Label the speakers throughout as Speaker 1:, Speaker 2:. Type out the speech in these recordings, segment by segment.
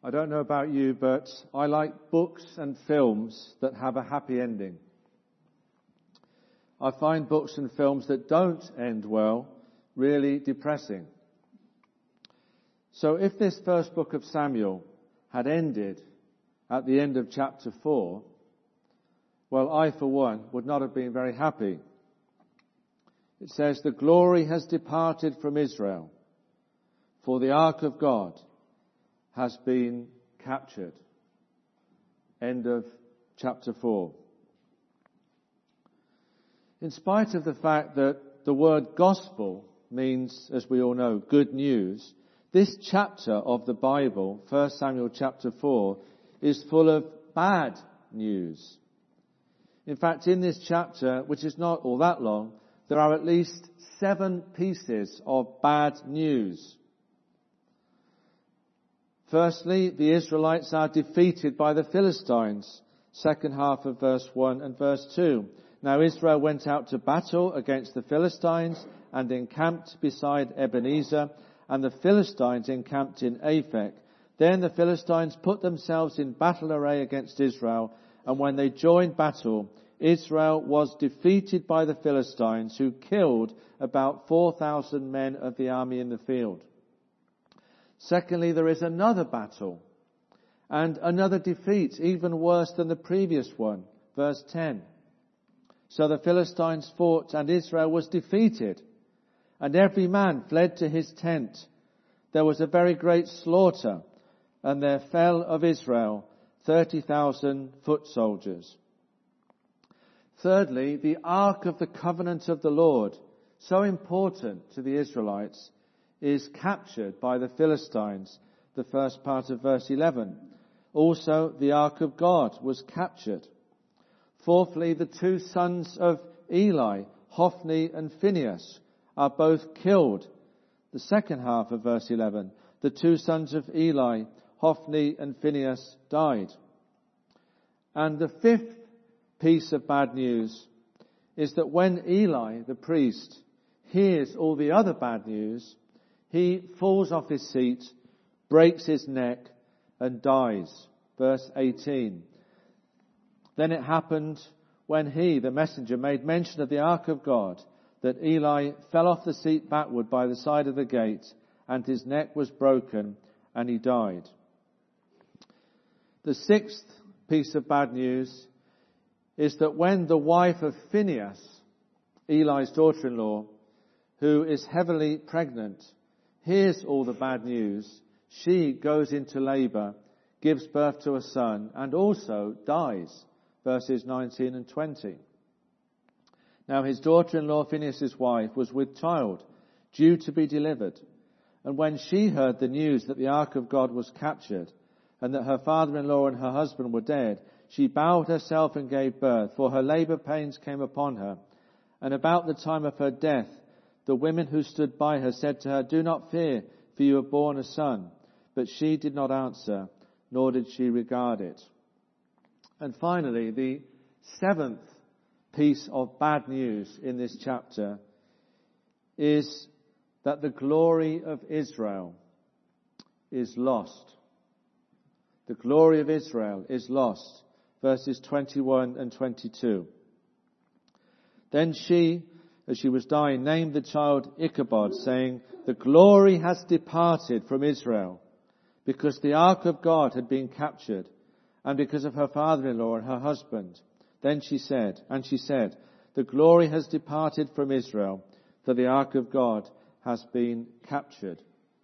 Speaker 1: I don't know about you, but I like books and films that have a happy ending. I find books and films that don't end well really depressing. So if this first book of Samuel had ended at the end of chapter 4, well, I, for one, would not have been very happy. It says, "The glory has departed from Israel, for the ark of God has been captured." End of chapter 4. In spite of the fact that the word gospel means, as we all know, good news, this chapter of the Bible, 1 Samuel chapter 4, is full of bad news. In fact, in this chapter, which is not all that long, there are at least 7 pieces of bad news. Firstly, the Israelites are defeated by the Philistines, second half of verse 1 and verse 2. "Now Israel went out to battle against the Philistines and encamped beside Ebenezer, and the Philistines encamped in Aphek. Then the Philistines put themselves in battle array against Israel, and when they joined battle, Israel was defeated by the Philistines, who killed about 4,000 men of the army in the field." Secondly, there is another battle and another defeat, even worse than the previous one. Verse 10. "So the Philistines fought, and Israel was defeated, and every man fled to his tent. There was a very great slaughter, and there fell of Israel 30,000 foot soldiers." Thirdly, the Ark of the Covenant of the Lord, so important to the Israelites, is captured by the Philistines, the first part of verse 11. Also, the Ark of God was captured. Fourthly, the 2 sons of Eli, Hophni and Phinehas, are both killed. The second half of verse 11. The 2 sons of Eli, Hophni and Phinehas, died. And the 5th piece of bad news is that when Eli, the priest, hears all the other bad news, he falls off his seat, breaks his neck, and dies. Verse 18. "Then it happened when he, the messenger, made mention of the ark of God, that Eli fell off the seat backward by the side of the gate, and his neck was broken, and he died." The 6th piece of bad news is that when the wife of Phinehas, Eli's daughter-in-law, who is heavily pregnant, hears all the bad news, she goes into labour, gives birth to a son, and also dies. Verses 19 and 20. "Now his daughter-in-law, Phinehas' wife, was with child, due to be delivered. And when she heard the news that the ark of God was captured, and that her father-in-law and her husband were dead, she bowed herself and gave birth, for her labour pains came upon her. And about the time of her death, the women who stood by her said to her, 'Do not fear, for you have borne a son.' But she did not answer, nor did she regard it." And finally, the 7th piece of bad news in this chapter is that the glory of Israel is lost. The glory of Israel is lost. Verses 21 and 22. "Then she, as she was dying, named the child Ichabod, saying, 'The glory has departed from Israel, because the ark of God had been captured, and because of her father-in-law and her husband.' Then she said, 'The glory has departed from Israel, for the ark of God has been captured.'"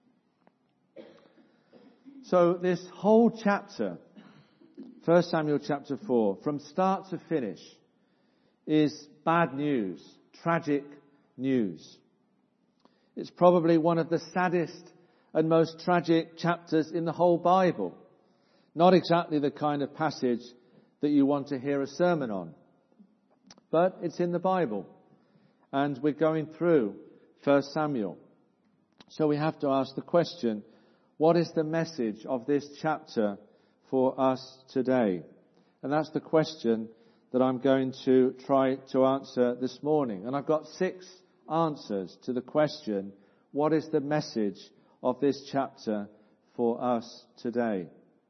Speaker 1: So this whole chapter, 1 Samuel chapter 4, from start to finish, is bad news, tragic news. It's probably one of the saddest and most tragic chapters in the whole Bible. Not exactly the kind of passage that you want to hear a sermon on. But it's in the Bible. And we're going through 1 Samuel. So we have to ask the question, what is the message of this chapter for us today? And that's the question that I'm going to try to answer this morning. And I've got 6 answers to the question, what is the message of this chapter for us today?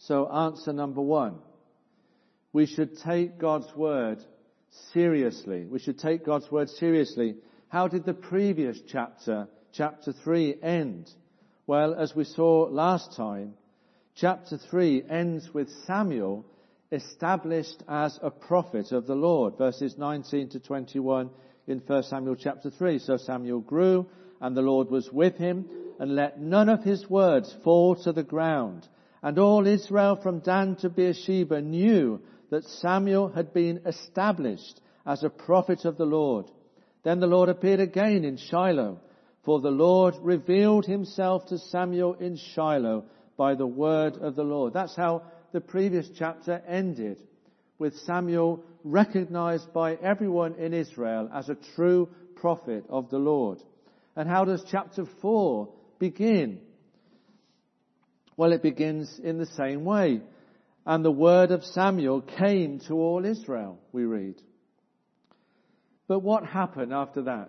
Speaker 1: So answer number 1. We should take God's word seriously. We should take God's word seriously. How did the previous chapter 3, end? Well, as we saw last time, chapter 3 ends with Samuel established as a prophet of the Lord, verses 19 to 21 in 1 Samuel chapter 3. So Samuel grew, and the Lord was with him, and let none of his words fall to the ground. And all Israel from Dan to Beersheba knew that Samuel had been established as a prophet of the Lord. Then the Lord appeared again in Shiloh, for the Lord revealed himself to Samuel in Shiloh by the word of the Lord. That's how the previous chapter ended, with Samuel recognized by everyone in Israel as a true prophet of the Lord. And how does chapter 4 begin? Well, it begins in the same way. And the word of Samuel came to all Israel, we read. But what happened after that?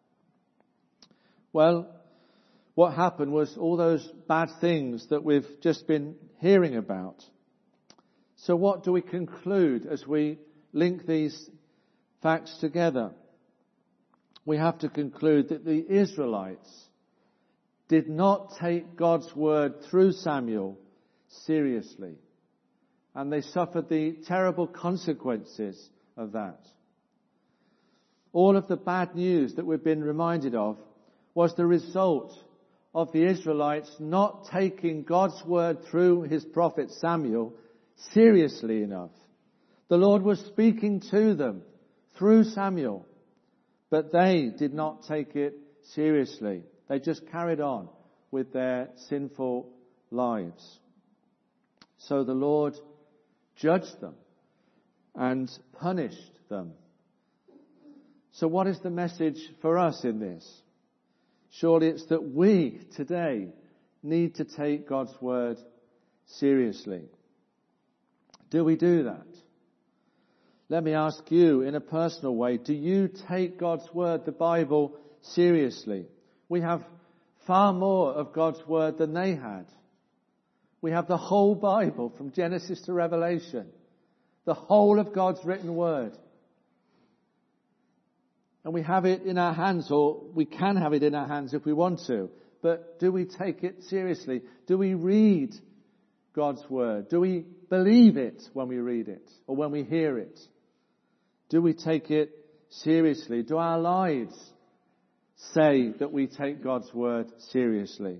Speaker 1: Well, what happened was all those bad things that we've just been hearing about. So what do we conclude as we link these facts together? We have to conclude that the Israelites did not take God's word through Samuel seriously. And they suffered the terrible consequences of that. All of the bad news that we've been reminded of was the result of the Israelites not taking God's word through his prophet Samuel seriously enough. The Lord was speaking to them through Samuel, but they did not take it seriously. They just carried on with their sinful lives. So the Lord judged them and punished them. So what is the message for us in this? Surely it's that we today need to take God's word seriously. Do we do that? Let me ask you in a personal way, do you take God's word, the Bible, seriously? We have far more of God's word than they had. We have the whole Bible from Genesis to Revelation. The whole of God's written word. And we have it in our hands, or we can have it in our hands if we want to. But do we take it seriously? Do we read God's word? Do we believe it when we read it or when we hear it? Do we take it seriously? Do our lives say that we take God's word seriously?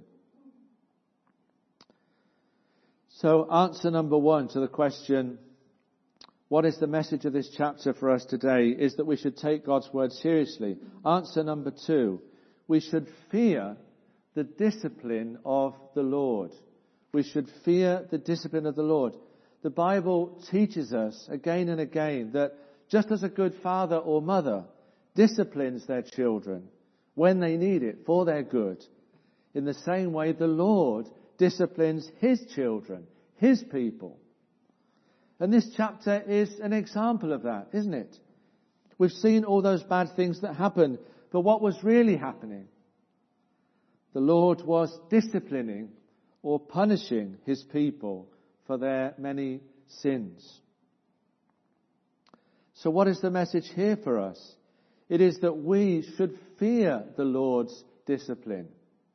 Speaker 1: So answer number 1 to the question, what is the message of this chapter for us today, is that we should take God's word seriously. Answer number 2, we should fear the discipline of the Lord. We should fear the discipline of the Lord. The Bible teaches us again and again that just as a good father or mother disciplines their children when they need it for their good, in the same way the Lord disciplines his children, his people. And this chapter is an example of that, isn't it? We've seen all those bad things that happened, but what was really happening? The Lord was disciplining or punishing his people for their many sins. So what is the message here for us? It is that we should fear the Lord's discipline.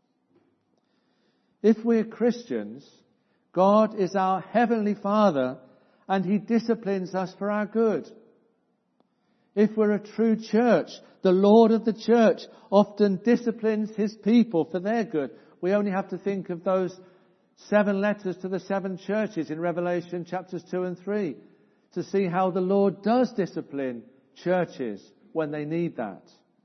Speaker 1: If we're Christians, God is our Heavenly Father and he disciplines us for our good. If we're a true church, the Lord of the church often disciplines his people for their good. We only have to think of those 7 letters to the 7 churches in Revelation chapters 2 and 3 to see how the Lord does discipline churches when they need that.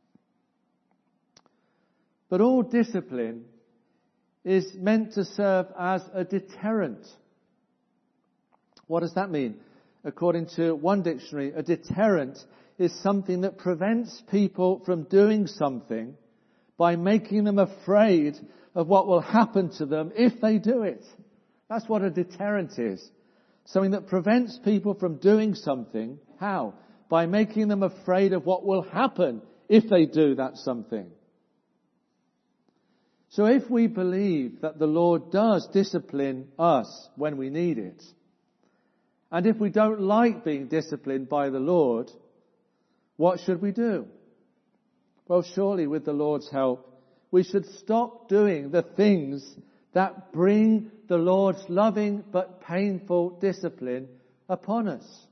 Speaker 1: But all discipline is meant to serve as a deterrent. What does that mean? According to one dictionary, a deterrent is something that prevents people from doing something by making them afraid of what will happen to them if they do it. That's what a deterrent is. Something that prevents people from doing something. How? By making them afraid of what will happen if they do that something. So if we believe that the Lord does discipline us when we need it, and if we don't like being disciplined by the Lord, what should we do? Well, surely with the Lord's help, we should stop doing the things that bring the Lord's loving but painful discipline upon us.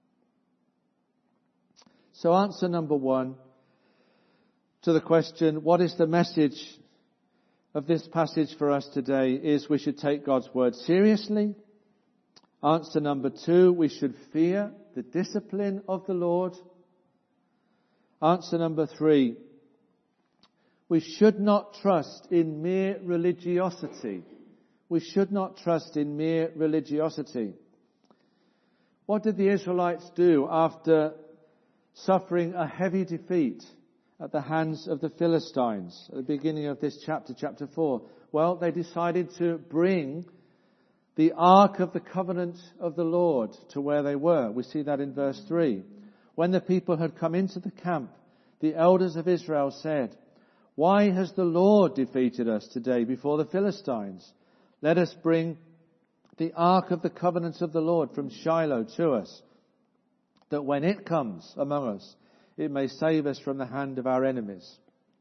Speaker 1: So answer number 1 to the question, what is the message of this passage for us today, is we should take God's word seriously. Answer number 2, we should fear the discipline of the Lord. Answer number 3, we should not trust in mere religiosity. We should not trust in mere religiosity. What did the Israelites do after suffering a heavy defeat at the hands of the Philistines at the beginning of this chapter, chapter 4? Well, they decided to bring the Ark of the Covenant of the Lord to where they were. We see that in verse 3. When the people had come into the camp, the elders of Israel said, "Why has the Lord defeated us today before the Philistines? Let us bring the Ark of the Covenant of the Lord from Shiloh to us, that when it comes among us, it may save us from the hand of our enemies."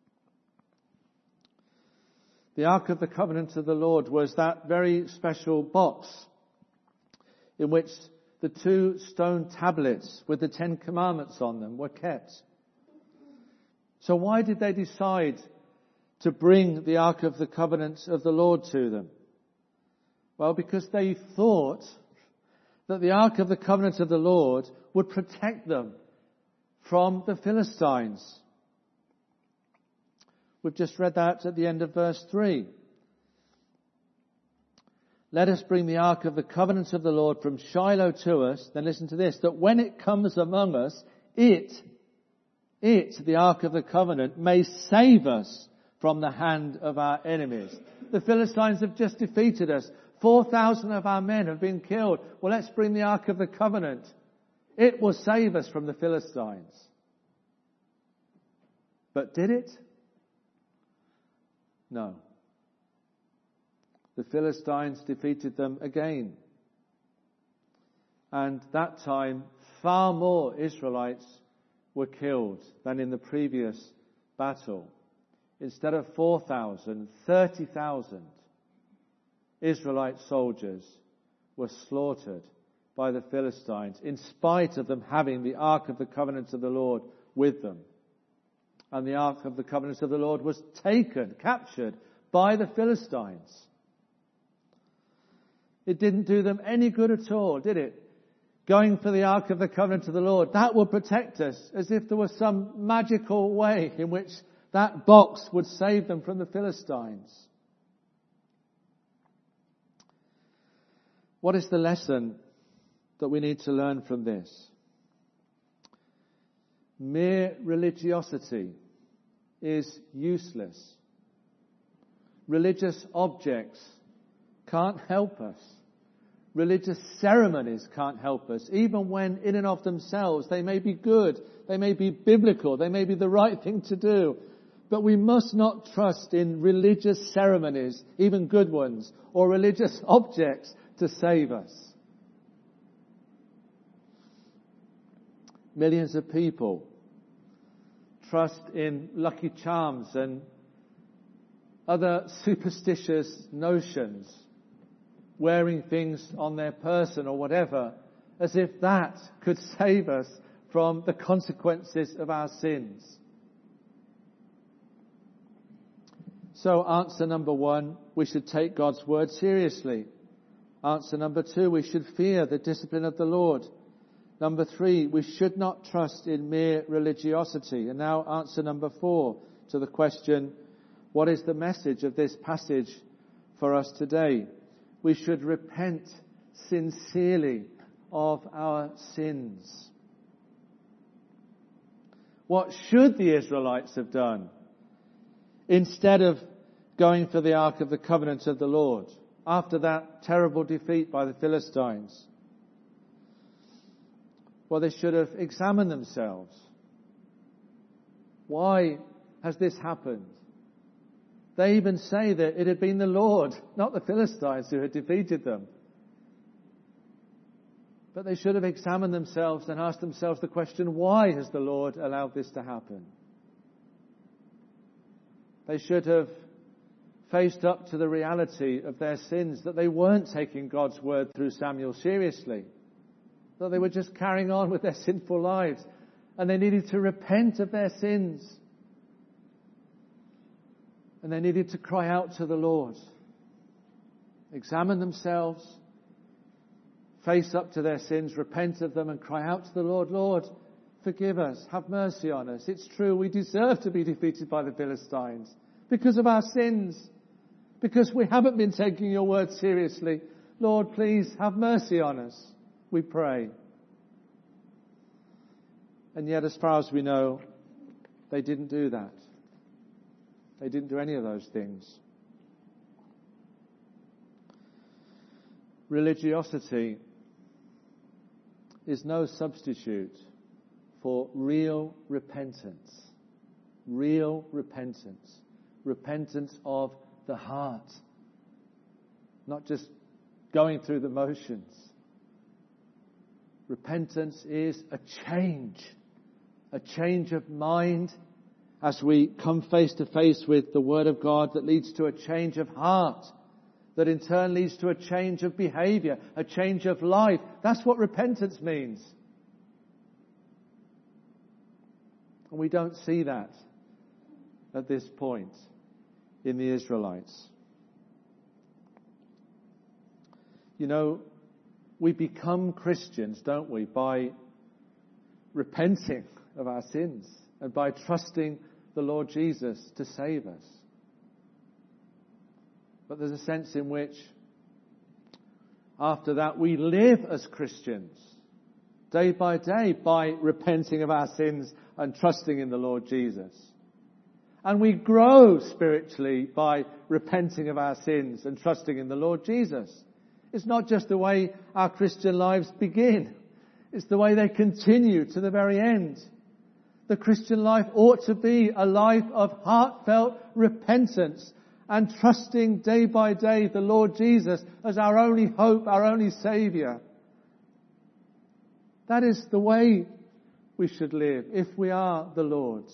Speaker 1: The Ark of the Covenant of the Lord was that very special box in which the 2 stone tablets with the 10 Commandments on them were kept. So why did they decide to bring the Ark of the Covenant of the Lord to them? Well, because they thought that the Ark of the Covenant of the Lord would protect them from the Philistines. We've just read that at the end of verse 3. Let us bring the Ark of the Covenant of the Lord from Shiloh to us. Then listen to this, that when it comes among us, it, the Ark of the Covenant, may save us from the hand of our enemies. The Philistines have just defeated us. 4,000 of our men have been killed. Well, let's bring the Ark of the Covenant. It will save us from the Philistines. But did it? No. The Philistines defeated them again. And that time, far more Israelites were killed than in the previous battle. Instead of 4,000, 30,000 Israelite soldiers were slaughtered by the Philistines, in spite of them having the Ark of the Covenant of the Lord with them. And the Ark of the Covenant of the Lord was captured by the Philistines. It didn't do them any good at all, did it? Going for the Ark of the Covenant of the Lord, that will protect us, as if there was some magical way in which that box would save them from the Philistines. What is the lesson that we need to learn from this? Mere religiosity is useless. Religious objects can't help us. Religious ceremonies can't help us, even when in and of themselves they may be good, they may be biblical, they may be the right thing to do. But we must not trust in religious ceremonies, even good ones, or religious objects to save us. Millions of people trust in lucky charms and other superstitious notions, wearing things on their person or whatever, as if that could save us from the consequences of our sins. So answer number 1, we should take God's word seriously. Answer number 2, we should fear the discipline of the Lord. Number 3, we should not trust in mere religiosity. And now answer number 4 to the question, what is the message of this passage for us today? We should repent sincerely of our sins. What should the Israelites have done instead of going for the Ark of the Covenant of the Lord after that terrible defeat by the Philistines? Well, they should have examined themselves. Why has this happened? They even say that it had been the Lord, not the Philistines, who had defeated them. But they should have examined themselves and asked themselves the question, why has the Lord allowed this to happen? They should have faced up to the reality of their sins, that they weren't taking God's word through Samuel seriously, that they were just carrying on with their sinful lives, and they needed to repent of their sins. And they needed to cry out to the Lord, examine themselves, face up to their sins, repent of them, and cry out to the Lord, Lord, forgive us, have mercy on us. It's true, we deserve to be defeated by the Philistines because of our sins, because we haven't been taking your word seriously. Lord, please have mercy on us, we pray. And yet, as far as we know, they didn't do that. They didn't do any of those things. Religiosity is no substitute for real repentance. Real repentance. Repentance of the heart. Not just going through the motions. Repentance is a change of mind as we come face to face with the Word of God, that leads to a change of heart, that in turn leads to a change of behaviour, a change of life. That's what repentance means. And we don't see that at this point in the Israelites. You know, we become Christians, don't we, by repenting of our sins and by trusting the Lord Jesus to save us. But there's a sense in which after that we live as Christians day by day by repenting of our sins and trusting in the Lord Jesus. And we grow spiritually by repenting of our sins and trusting in the Lord Jesus. It's not just the way our Christian lives begin. It's the way they continue to the very end. The Christian life ought to be a life of heartfelt repentance and trusting day by day the Lord Jesus as our only hope, our only Saviour. That is the way we should live if we are the Lord's.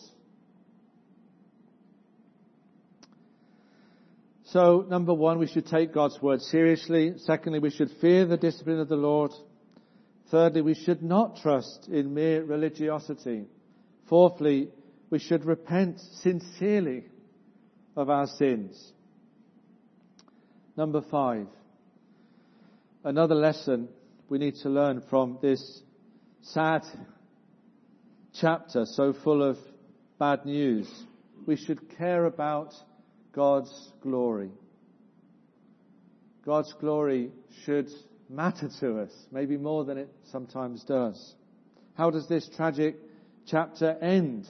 Speaker 1: So, number one, we should take God's word seriously. Secondly, we should fear the discipline of the Lord. Thirdly, we should not trust in mere religiosity. Fourthly, we should repent sincerely of our sins. Number 5. Another lesson we need to learn from this sad chapter so full of bad news. We should care about God's glory. God's glory should matter to us, maybe more than it sometimes does. How does this tragic chapter end?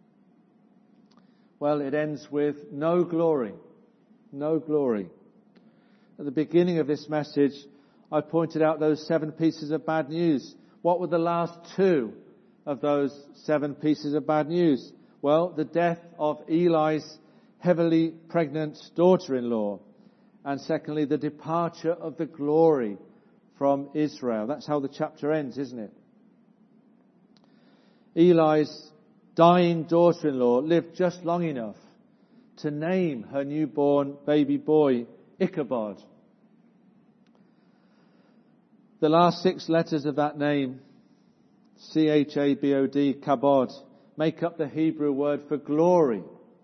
Speaker 1: Well, it ends with no glory. No glory. At the beginning of this message, I pointed out those 7 pieces of bad news. What were the last 2 of those 7 pieces of bad news? Well, the death of Eli's heavily pregnant daughter-in-law. And secondly, the departure of the glory from Israel. That's how the chapter ends, isn't it? Eli's dying daughter-in-law lived just long enough to name her newborn baby boy Ichabod. The last 6 letters of that name, C-H-A-B-O-D, kabod, make up the Hebrew word for glory.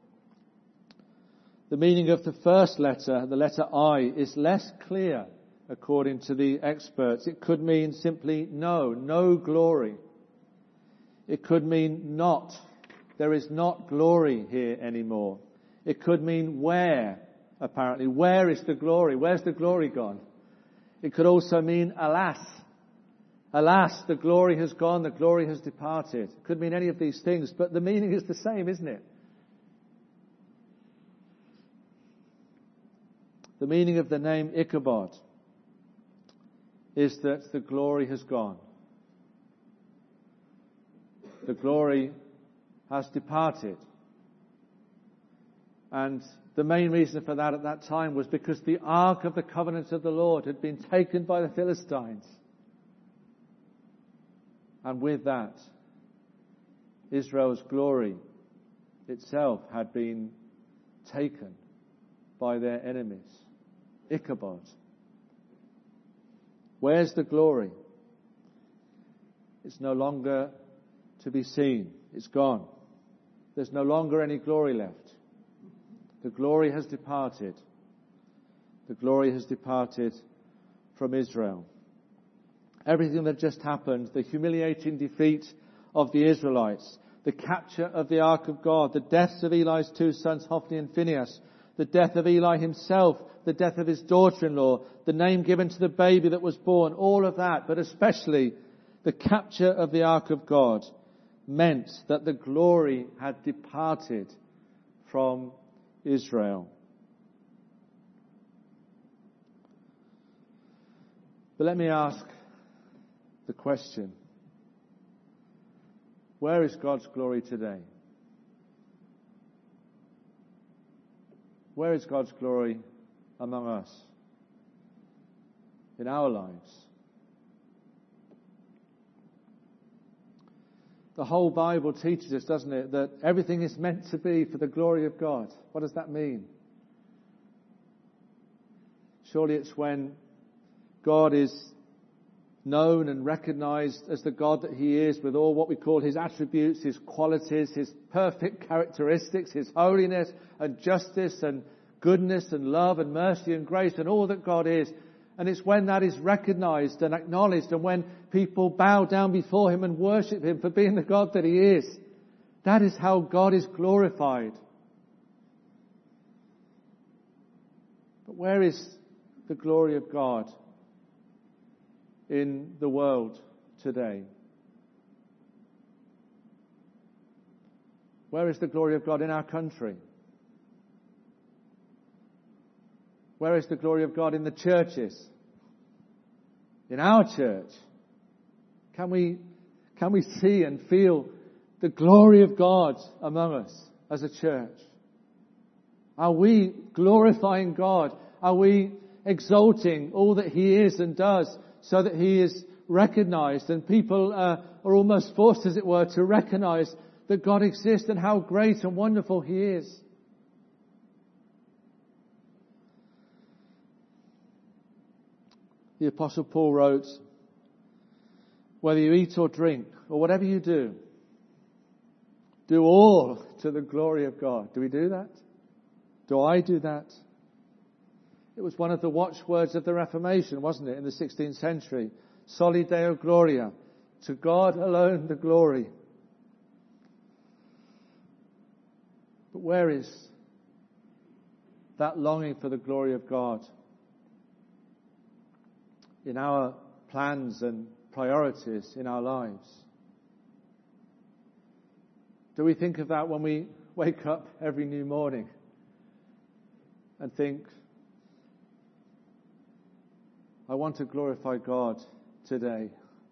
Speaker 1: The meaning of the first letter, the letter I, is less clear according to the experts. It could mean simply no glory. It could mean not. There is not glory here anymore. It could mean where, apparently. Where is the glory? Where's the glory gone? It could also mean alas. Alas, the glory has gone, the glory has departed. It could mean any of these things, but the meaning is the same, isn't it? The meaning of the name Ichabod is that the glory has gone. The glory has departed. And the main reason for that at that time was because the Ark of the Covenant of the Lord had been taken by the Philistines. And with that, Israel's glory itself had been taken by their enemies. Ichabod. Where's the glory? It's no longer to be seen. It's gone. There's no longer any glory left. The glory has departed. The glory has departed from Israel. Everything that just happened, the humiliating defeat of the Israelites, the capture of the Ark of God, the deaths of Eli's two sons, Hophni and Phinehas, the death of Eli himself, the death of his daughter-in-law, the name given to the baby that was born, all of that, but especially the capture of the Ark of God, meant that the glory had departed from Israel. But let me ask the question, where is God's glory today? Where is God's glory among us? In our lives? The whole Bible teaches us, doesn't it, that everything is meant to be for the glory of God. What does that mean? Surely it's when God is known and recognized as the God that He is, with all what we call His attributes, His qualities, His perfect characteristics, His holiness and justice and goodness and love and mercy and grace and all that God is. And it's when that is recognized and acknowledged, and when people bow down before Him and worship Him for being the God that He is. That is how God is glorified. But where is the glory of God in the world today? Where is the glory of God in our country? Where is the glory of God in the churches? In our church? Can we see and feel the glory of God among us as a church? Are we glorifying God? Are we exalting all that He is and does so that He is recognized, and people are almost forced, as it were, to recognize that God exists and how great and wonderful He is? The Apostle Paul wrote, whether you eat or drink or whatever you do all to the glory of God. Do we do that? Do I do that? It was one of the watchwords of the Reformation, wasn't it, in the 16th century? Soli Deo Gloria. To God alone the glory. But where is that longing for the glory of God in our plans and priorities in our lives? Do we think of that when we wake up every new morning and think, I want to glorify God today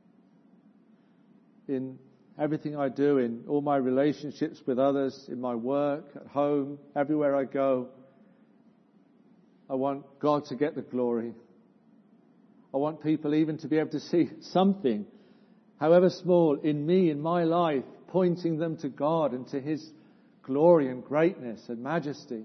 Speaker 1: in everything I do, in all my relationships with others, in my work, at home, everywhere I go? I want God to get the glory. I want people even to be able to see something, however small, in me, in my life, pointing them to God and to His glory and greatness and majesty.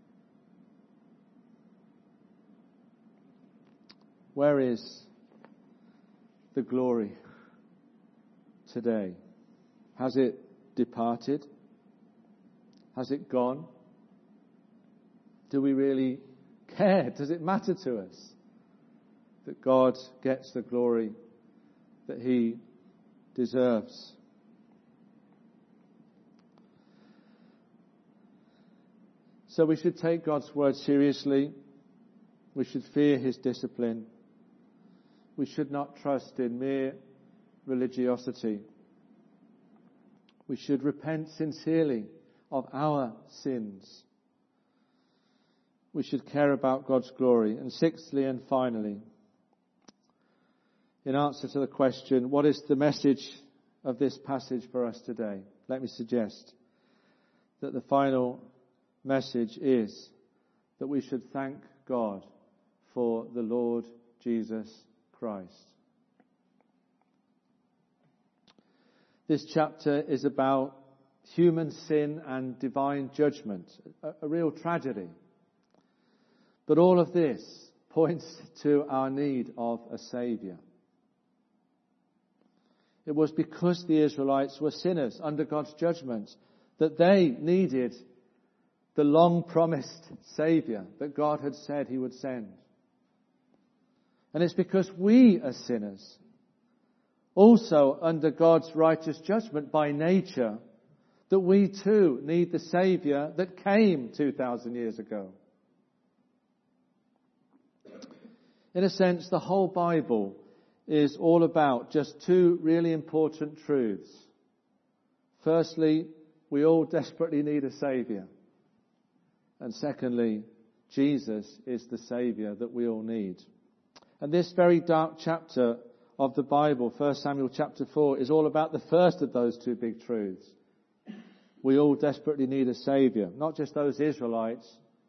Speaker 1: Where is the glory today? Has it departed? Has it gone? Do we really care? Does it matter to us that God gets the glory that He deserves? So we should take God's word seriously. We should fear His discipline. We should not trust in mere religiosity. We should repent sincerely of our sins. We should care about God's glory. And sixthly and finally, in answer to the question, what is the message of this passage for us today? Let me suggest that the final message is that we should thank God for the Lord Jesus Christ. This chapter is about human sin and divine judgment, a real tragedy. But all of this points to our need of a Saviour. It was because the Israelites were sinners under God's judgment that they needed the long-promised Saviour that God had said he would send. And it's because we are sinners, also under God's righteous judgment by nature, that we too need the Saviour that came 2,000 years ago. In a sense, the whole Bible is all about just two really important truths. Firstly, we all desperately need a Saviour. And secondly, Jesus is the Saviour that we all need. And this very dark chapter of the Bible, 1 Samuel chapter 4, is all about the first of those two big truths. We all desperately need a Saviour. Not just those Israelites,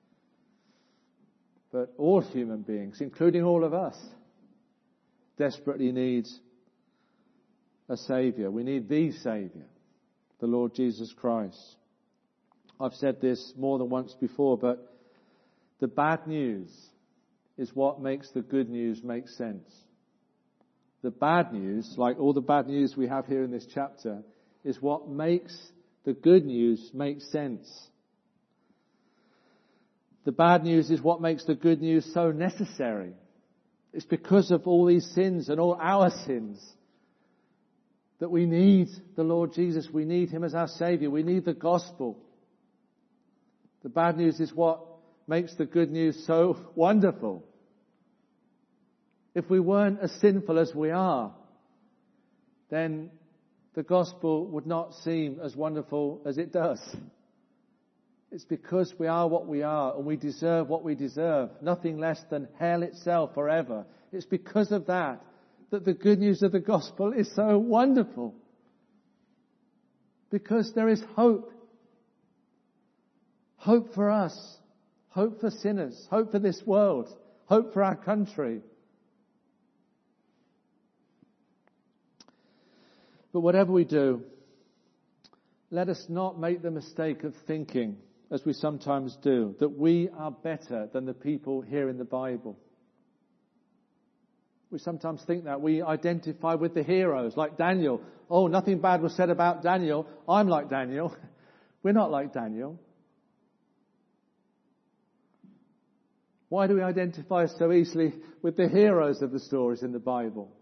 Speaker 1: but all human beings, including all of us, desperately need a Saviour. We need the Saviour, the Lord Jesus Christ. I've said this more than once before, but the bad news is what makes the good news make sense. The bad news, like all the bad news we have here in this chapter, is what makes the good news make sense. The bad news is what makes the good news so necessary. It's because of all these sins and all our sins that we need the Lord Jesus. We need him as our Saviour. We need the gospel. The bad news is what makes the good news so wonderful. If we weren't as sinful as we are, then the gospel would not seem as wonderful as it does. It's because we are what we are and we deserve what we deserve, nothing less than hell itself forever. It's because of that the good news of the gospel is so wonderful. Because there is hope. Hope for us. Hope for sinners. Hope for this world. Hope for our country. But whatever we do, let us not make the mistake of thinking, as we sometimes do, that we are better than the people here in the Bible. We sometimes think that. We identify with the heroes, like Daniel. Oh, nothing bad was said about Daniel. I'm like Daniel. We're not like Daniel. Why do we identify so easily with the heroes of the stories in the Bible?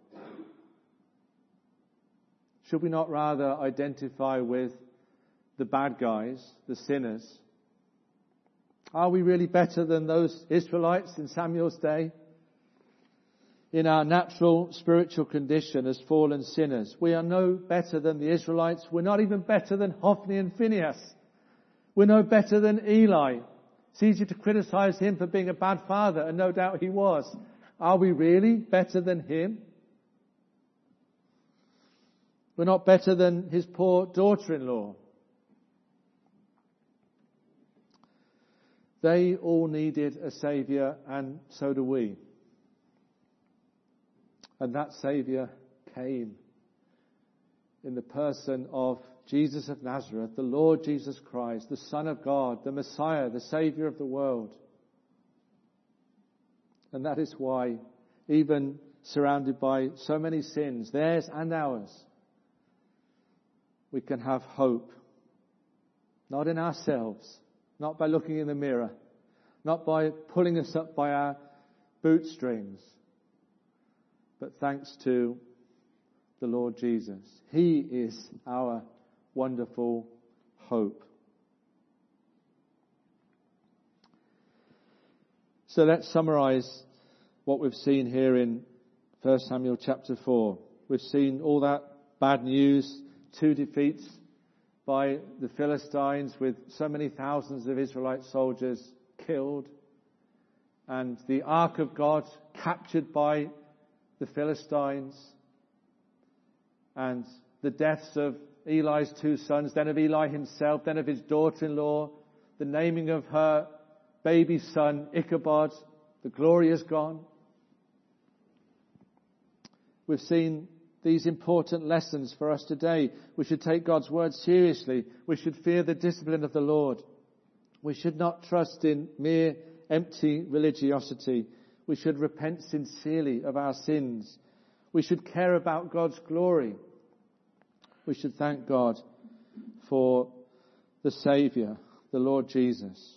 Speaker 1: Should we not rather identify with the bad guys, the sinners? Are we really better than those Israelites in Samuel's day? In our natural spiritual condition as fallen sinners, we are no better than the Israelites. We're not even better than Hophni and Phinehas. We're no better than Eli. It's easy to criticize him for being a bad father, and no doubt he was. Are we really better than him? We're not better than his poor daughter-in-law. They all needed a Saviour, and so do we. And that Saviour came in the person of Jesus of Nazareth, the Lord Jesus Christ, the Son of God, the Messiah, the Saviour of the world. And that is why, even surrounded by so many sins, theirs and ours, we can have hope. Not in ourselves, not by looking in the mirror, not by pulling us up by our bootstrings, but thanks to the Lord Jesus. He is our wonderful hope. So let's summarize what we've seen here in 1 Samuel chapter 4. We've seen all that bad news, 2 defeats by the Philistines with so many thousands of Israelite soldiers killed, and the Ark of God captured by the Philistines, and the deaths of Eli's 2 sons, then of Eli himself, then of his daughter-in-law, the naming of her baby son, Ichabod. The glory is gone. We've seen these important lessons for us today. We should take God's word seriously. We should fear the discipline of the Lord. We should not trust in mere empty religiosity. We should repent sincerely of our sins. We should care about God's glory. We should thank God for the Saviour, the Lord Jesus.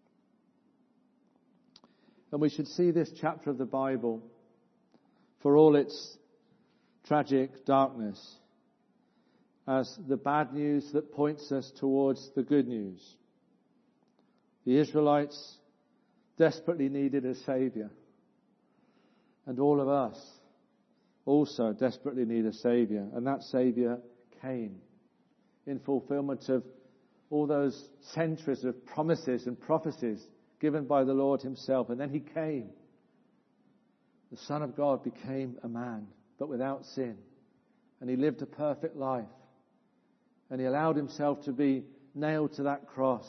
Speaker 1: And we should see this chapter of the Bible, for all its tragic darkness, as the bad news that points us towards the good news. The Israelites desperately needed a Saviour. And all of us also desperately need a Saviour. And that Saviour came in fulfillment of all those centuries of promises and prophecies given by the Lord himself. And then he came. The Son of God became a man, but without sin. And he lived a perfect life. And he allowed himself to be nailed to that cross.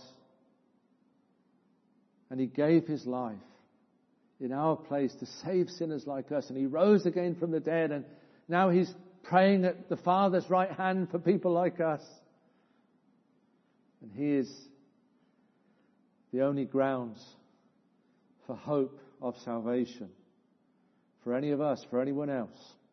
Speaker 1: And he gave his life in our place to save sinners like us. And he rose again from the dead. And now he's praying at the Father's right hand for people like us. And he is the only grounds for hope of salvation for any of us, for anyone else.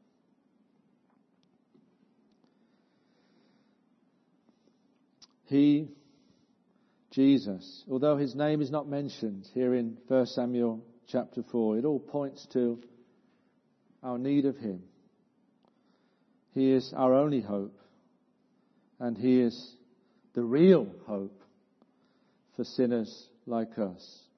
Speaker 1: He, Jesus, although his name is not mentioned here in 1 Samuel chapter 4, it all points to our need of him. He is our only hope, and he is the real hope for sinners like us.